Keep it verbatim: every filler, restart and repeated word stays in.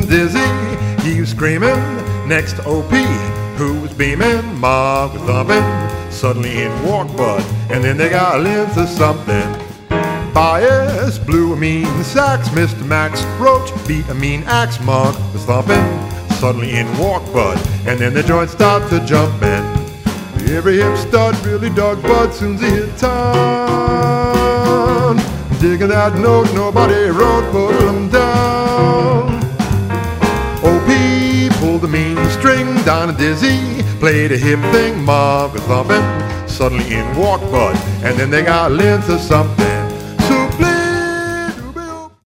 dizzy. He was screaming next to O P, who was beaming. Marv was thumping. Suddenly in walked Bud, and then they got into something. Bias blew a mean sax. Mister Max Roach beat a mean axe. Mark was thumping. Suddenly in walked Bud, and then the joint started to jumping. Every hip stud really dug Bud soon as he hit town. Digging that note nobody wrote, put him down. O P pulled the mean string down a dizzy, played a hip thing, Mark was thumping. Suddenly in walked Bud, and then they got into something.